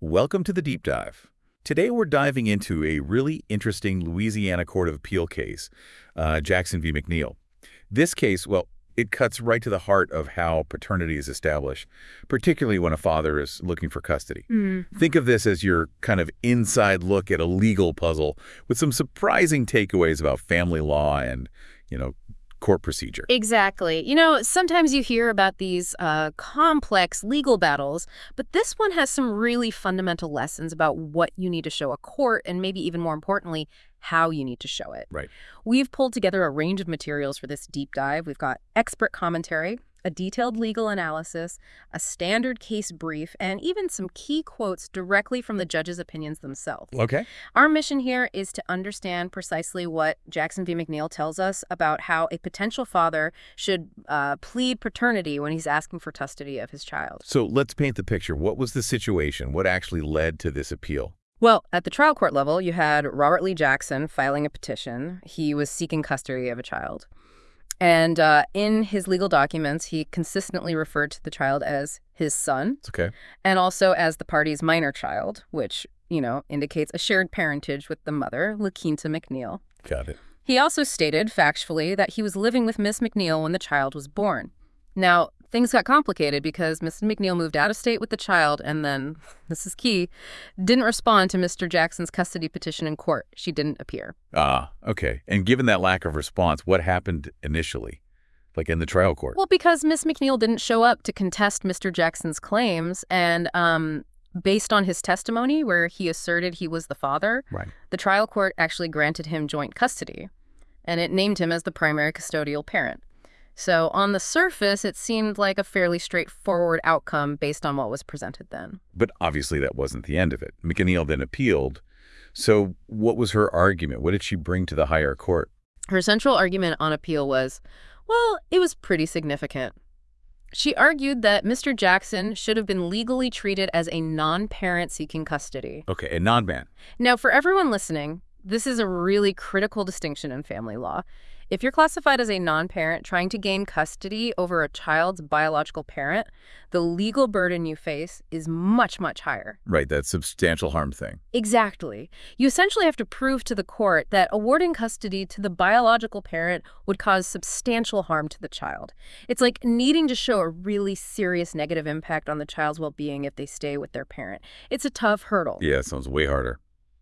Welcome to the Deep Dive. Today we're diving into a really interesting Louisiana Court of Appeal case, Jackson v. McNeil. This case, well, it cuts right to the heart of how paternity is established, particularly when a father is looking for custody. Think of this as your kind of inside look at a legal puzzle with some surprising takeaways about family law and, court procedure. Exactly. Sometimes you hear about these complex legal battles, but this one has some really fundamental lessons about what you need to show a court and maybe even more importantly, how you need to show it. Right. We've pulled together a range of materials for this deep dive. We've got expert commentary, a detailed legal analysis, a standard case brief, and even some key quotes directly from the judges' opinions themselves. Okay. Our mission here is to understand precisely what Jackson v. McNeil tells us about how a potential father should plead paternity when he's asking for custody of his child. So let's paint the picture. What was the situation? What actually led to this appeal? Well, at the trial court level, you had Robert Lee Jackson filing a petition. He was seeking custody of a child. And in his legal documents, he consistently referred to the child as his son. Okay. And also as the party's minor child, which, indicates a shared parentage with the mother, LaQuinta McNeil. Got it. He also stated, factually, that he was living with Miss McNeil when the child was born. Now, things got complicated because Mrs. McNeil moved out of state with the child and then, this is key, didn't respond to Mr. Jackson's custody petition in court. She didn't appear. Okay. And given that lack of response, what happened initially, like in the trial court? Well, because Miss McNeil didn't show up to contest Mr. Jackson's claims and based on his testimony where he asserted he was the father, Right. The trial court actually granted him joint custody and it named him as the primary custodial parent. So on the surface, it seemed like a fairly straightforward outcome based on what was presented then. But obviously that wasn't the end of it. McNeil then appealed. So what was her argument? What did she bring to the higher court? Her central argument on appeal was, well, it was pretty significant. She argued that Mr. Jackson should have been legally treated as a non-parent seeking custody. Okay, a non-man. Now, for everyone listening, this is a really critical distinction in family law. If you're classified as a non-parent trying to gain custody over a child's biological parent, the legal burden you face is much, much higher. Right, that substantial harm thing. Exactly. You essentially have to prove to the court that awarding custody to the biological parent would cause substantial harm to the child. It's like needing to show a really serious negative impact on the child's well-being if they stay with their parent. It's a tough hurdle. Yeah, sounds way harder.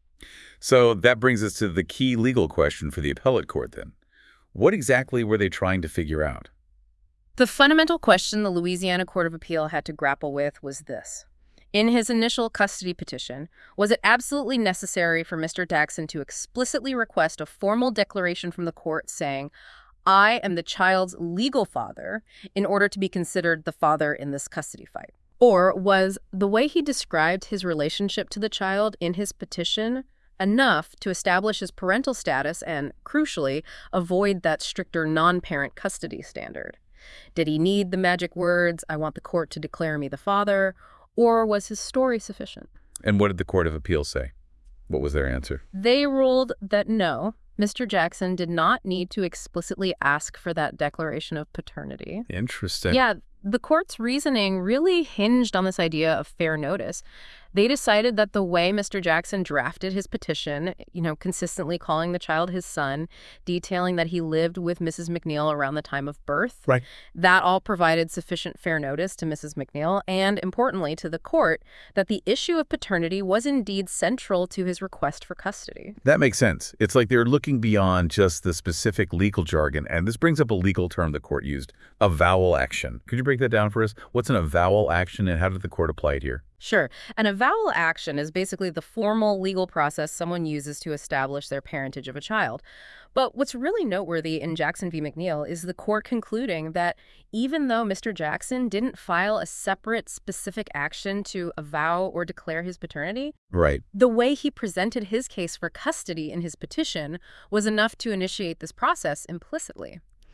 So that brings us to the key legal question for the appellate court then. What exactly were they trying to figure out? The fundamental question the Louisiana Court of Appeal had to grapple with was this. In his initial custody petition, was it absolutely necessary for Mr. Jackson to explicitly request a formal declaration from the court saying, I am the child's legal father, in order to be considered the father in this custody fight? Or was the way he described his relationship to the child in his petition enough to establish his parental status and, crucially, avoid that stricter non-parent custody standard? Did he need the magic words, I want the court to declare me the father, or was his story sufficient? And what did the Court of Appeal say? What was their answer? They ruled that no, Mr. Jackson did not need to explicitly ask for that declaration of paternity. Interesting. Yeah, the court's reasoning really hinged on this idea of fair notice. They decided that the way Mr. Jackson drafted his petition, consistently calling the child his son, detailing that he lived with Mrs. McNeil around the time of birth, Right. That all provided sufficient fair notice to Mrs. McNeil and, importantly, to the court, that the issue of paternity was indeed central to his request for custody. That makes sense. It's like they're looking beyond just the specific legal jargon, and this brings up a legal term the court used, avowal action. Could you break that down for us? What's an avowal action, and how did the court apply it here? Sure. An avowal action is basically the formal legal process someone uses to establish their parentage of a child. But what's really noteworthy in Jackson v. McNeil is the court concluding that even though Mr. Jackson didn't file a separate specific action to avow or declare his paternity, Right. the way he presented his case for custody in his petition was enough to initiate this process implicitly.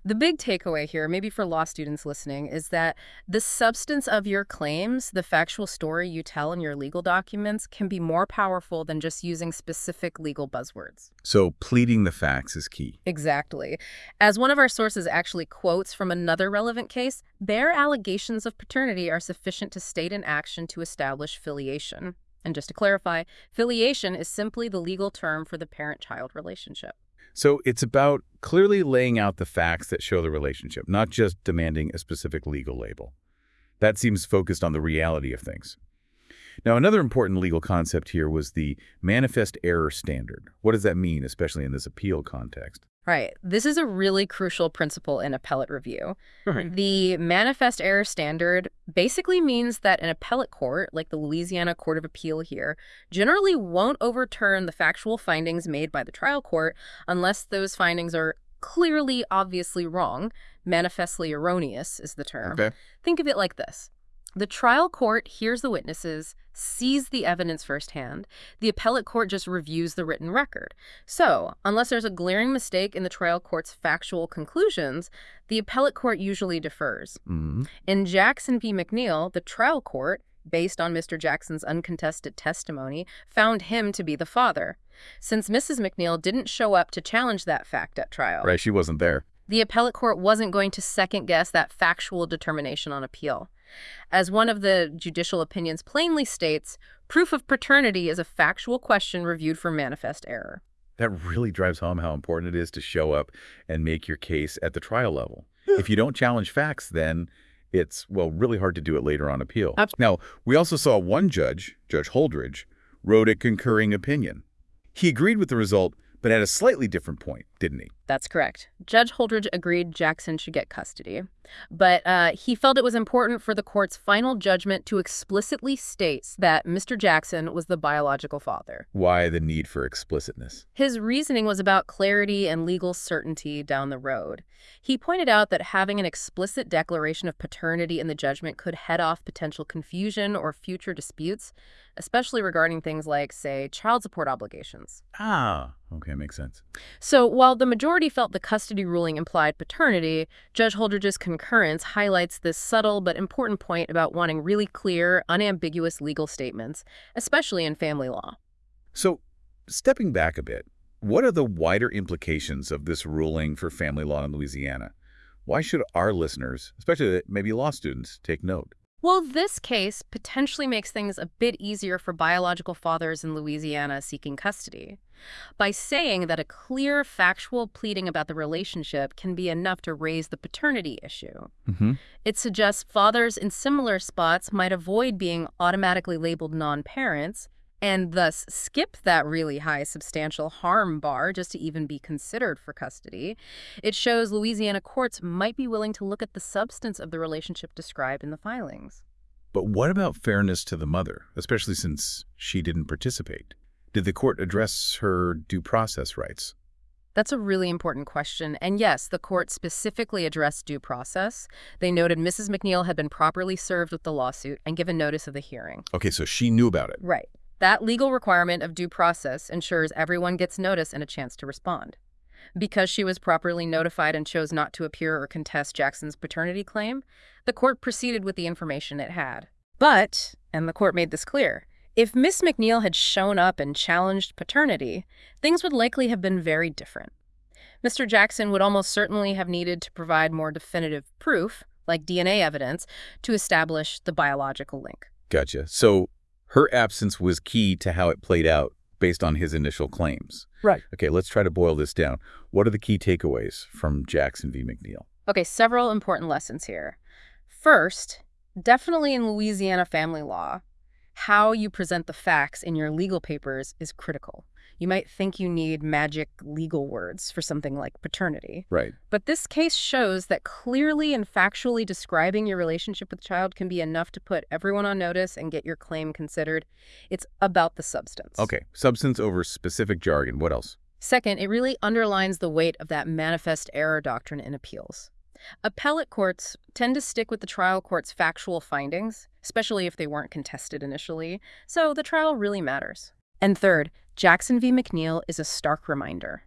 The big takeaway here, maybe for law students listening, is that the substance of your claims, the factual story you tell in your legal documents, can be more powerful than just using specific legal buzzwords. So pleading the facts is key. Exactly. As one of our sources actually quotes from another relevant case, bare allegations of paternity are sufficient to state an action to establish filiation. And just to clarify, filiation is simply the legal term for the parent-child relationship. So it's about clearly laying out the facts that show the relationship, not just demanding a specific legal label. That seems focused on the reality of things. Now, another important legal concept here was the manifest error standard. What does that mean, especially in this appeal context? Right. This is a really crucial principle in appellate review. Right. The manifest error standard basically means that an appellate court, like the Louisiana Court of Appeal here, generally won't overturn the factual findings made by the trial court unless those findings are clearly, obviously wrong. Manifestly erroneous is the term. Okay. Think of it like this. The trial court hears the witnesses, sees the evidence firsthand. The appellate court just reviews the written record. So, unless there's a glaring mistake in the trial court's factual conclusions, the appellate court usually defers. In Jackson v. McNeil, the trial court, based on Mr. Jackson's uncontested testimony, found him to be the father. Since Mrs. McNeil didn't show up to challenge that fact at trial, Right, she wasn't there. the appellate court wasn't going to second-guess that factual determination on appeal. As one of the judicial opinions plainly states, proof of paternity is a factual question reviewed for manifest error. That really drives home how important it is to show up and make your case at the trial level. If you don't challenge facts, then it's, well, really hard to do it later on appeal. Now, we also saw one judge, Judge Holdridge, wrote a concurring opinion. He agreed with the result, but at a slightly different point, didn't he? That's correct. Judge Holdridge agreed Jackson should get custody, but he felt it was important for the court's final judgment to explicitly state that Mr. Jackson was the biological father. Why the need for explicitness? His reasoning was about clarity and legal certainty down the road. He pointed out that having an explicit declaration of paternity in the judgment could head off potential confusion or future disputes, especially regarding things like, say, child support obligations. Ah, okay, makes sense. So while the majority felt the custody ruling implied paternity, Judge Holdridge's concurrence highlights this subtle but important point about wanting really clear, unambiguous legal statements, especially in family law. So, stepping back a bit, what are the wider implications of this ruling for family law in Louisiana? Why should our listeners, especially maybe law students, take note? Well, this case potentially makes things a bit easier for biological fathers in Louisiana seeking custody. By saying that a clear factual pleading about the relationship can be enough to raise the paternity issue. It suggests fathers in similar spots might avoid being automatically labeled non-parents and thus skip that really high substantial harm bar just to even be considered for custody. It shows Louisiana courts might be willing to look at the substance of the relationship described in the filings. But what about fairness to the mother, especially since she didn't participate? Did the court address her due process rights? That's a really important question. And yes, the court specifically addressed due process. They noted Mrs. McNeil had been properly served with the lawsuit and given notice of the hearing. Okay, so she knew about it. Right. That legal requirement of due process ensures everyone gets notice and a chance to respond. Because she was properly notified and chose not to appear or contest Jackson's paternity claim, the court proceeded with the information it had. But, and the court made this clear, if Miss McNeil had shown up and challenged paternity, things would likely have been very different. Mr. Jackson would almost certainly have needed to provide more definitive proof, like DNA evidence, to establish the biological link. Gotcha. So her absence was key to how it played out based on his initial claims. Right. Okay, let's try to boil this down. What are the key takeaways from Jackson v. McNeil? Okay, several important lessons here. First, definitely in Louisiana family law, how you present the facts in your legal papers is critical. You might think you need magic legal words for something like paternity. Right. But this case shows that clearly and factually describing your relationship with the child can be enough to put everyone on notice and get your claim considered. It's about the substance. Okay, substance over specific jargon. What else? Second, it really underlines the weight of that manifest error doctrine in appeals. Appellate courts tend to stick with the trial court's factual findings, especially if they weren't contested initially, so the trial really matters. And third, Jackson v. McNeil is a stark reminder.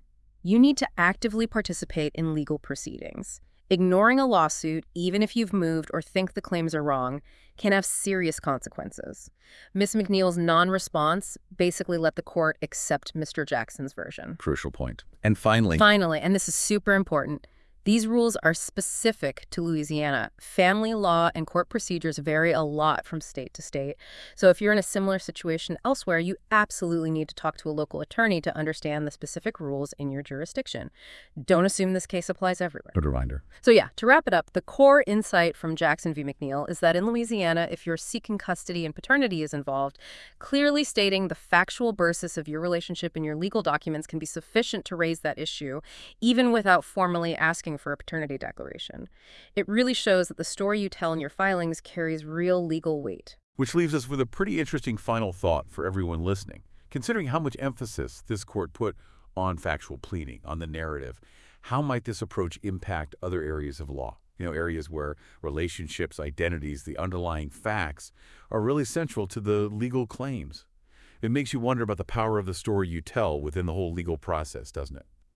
You need to actively participate in legal proceedings. Ignoring a lawsuit, even if you've moved or think the claims are wrong, can have serious consequences. Ms. McNeil's non-response basically let the court accept Mr. Jackson's version. Crucial point. And finally, And this is super important, these rules are specific to Louisiana. Family law and court procedures vary a lot from state to state. So if you're in a similar situation elsewhere, you absolutely need to talk to a local attorney to understand the specific rules in your jurisdiction. Don't assume this case applies everywhere. good reminder. So yeah, to wrap it up, the core insight from Jackson v. McNeil is that in Louisiana, if you're seeking custody and paternity is involved, clearly stating the factual basis of your relationship in your legal documents can be sufficient to raise that issue, even without formally asking for a paternity declaration. It really shows that the story you tell in your filings carries real legal weight. Which leaves us with a pretty interesting final thought for everyone listening. Considering how much emphasis this court put on factual pleading, on the narrative, how might this approach impact other areas of law? Areas where relationships, identities, the underlying facts are really central to the legal claims. It makes you wonder about the power of the story you tell within the whole legal process, doesn't it?